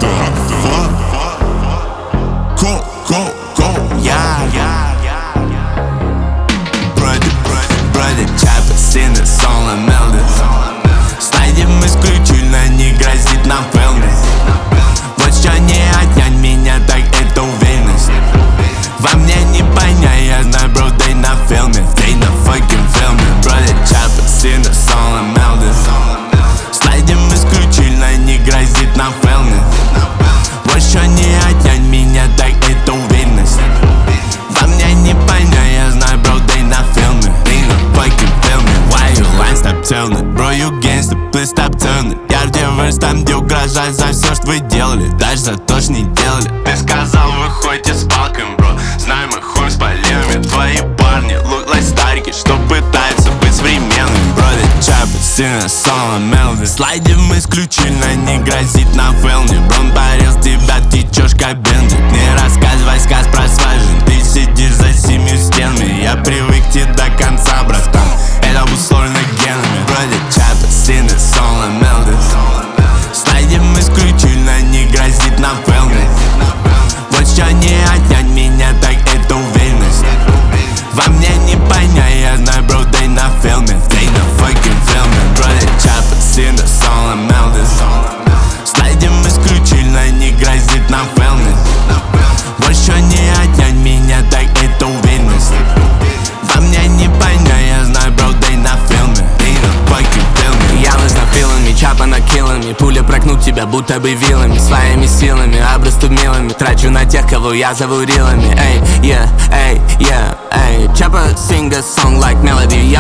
Бродит чапа, сына, соло, мелды. Слайдим исключительно, не грозит нам wellness. Вот что не отнять меня, так это уверенность. Во мне не понять, я знаю, бро, they на фильме, they на fucking фильме. Бродит чапа, сына, соло, мелды. Слайдим исключительно, не грозит нам wellness. Вот что не отнять меня, так это уверенность. Во мне не понять, я знаю, бро, they на фильме, they на fucking фильме. Why you lying, stop telling it, bro, you gangsta, please stop telling it. Я где вырос, там где угрожать за все, что вы делали, даже за то, что не делали. Ты сказал, вы ходите с палками, бро, знаю, мы ходим с поливами. Твои парни look like старики, что пытаются быть современными. Бродит чапа, сына, соло, мелды. Слайдим исключительно, не грозит нам фэлни. Брон порез тебя, течешь как бенди. Не рассказывай сказ про свой жизнь, ты сидишь за 7 стенами. Я привык тебе до конца, братан, это обусловлено генами. Бродит чапа, сына, соло, мелды. Слайдим исключительно, не грозит нам фэлни. Вот что не отнять меня, так это уверенность. Во мне не понять, я знаю, бро, they на фильме, they на fucking фильме. Бродит чапа, сына, соло, мелды. Слайдим исключительно, не грозит нам wellness. Вот что не отнять меня, так это уверенность. Во мне не понять, я знаю, бро, they на фильме, they на fucking фильме. Я лыж на филами, чапа на киллами. Пуля прокнут тебя, будто бы вилами. Своими силами, обрасту милыми. Трачу на тех, кого я зову рилами. Эй, yeah, эй, yeah, эй. Чапа sing a song like melody.